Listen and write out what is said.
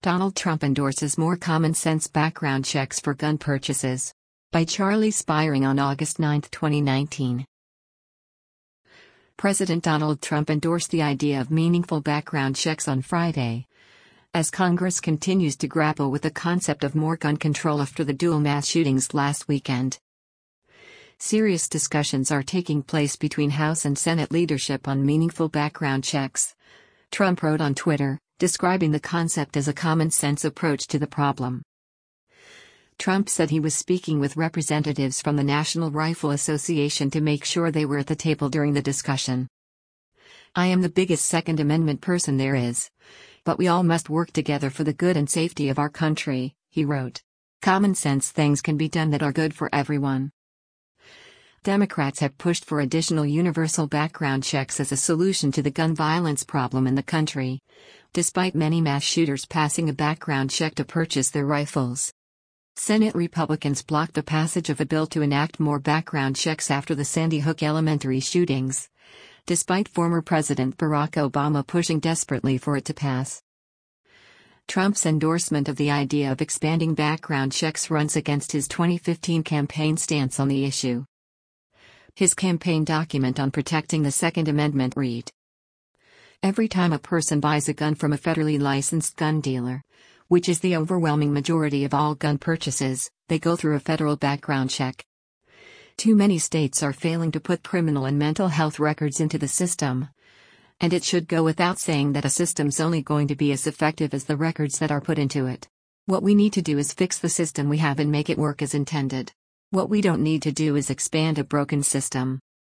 Donald Trump endorses more common-sense background checks for gun purchases. By Charlie Spiring on August 9, 2019. President Donald Trump endorsed the idea of meaningful background checks on Friday, as Congress continues to grapple with the concept of more gun control after the dual mass shootings last weekend. Serious discussions are taking place between House and Senate leadership on meaningful background checks, Trump wrote on Twitter, describing the concept as a common-sense approach to the problem. Trump said he was speaking with representatives from the National Rifle Association to make sure they were at the table during the discussion. "I am the biggest Second Amendment person there is. But we all must work together for the good and safety of our country," he wrote. "Common sense things can be done that are good for everyone." Democrats have pushed for additional universal background checks as a solution to the gun violence problem in the country, despite many mass shooters passing a background check to purchase their rifles. Senate Republicans blocked the passage of a bill to enact more background checks after the Sandy Hook Elementary shootings, despite former President Barack Obama pushing desperately for it to pass. Trump's endorsement of the idea of expanding background checks runs against his 2015 campaign stance on the issue. His campaign document on protecting the Second Amendment read: "Every time a person buys a gun from a federally licensed gun dealer, which is the overwhelming majority of all gun purchases, they go through a federal background check. Too many states are failing to put criminal and mental health records into the system. And it should go without saying that a system's only going to be as effective as the records that are put into it. What we need to do is fix the system we have and make it work as intended. What we don't need to do is expand a broken system."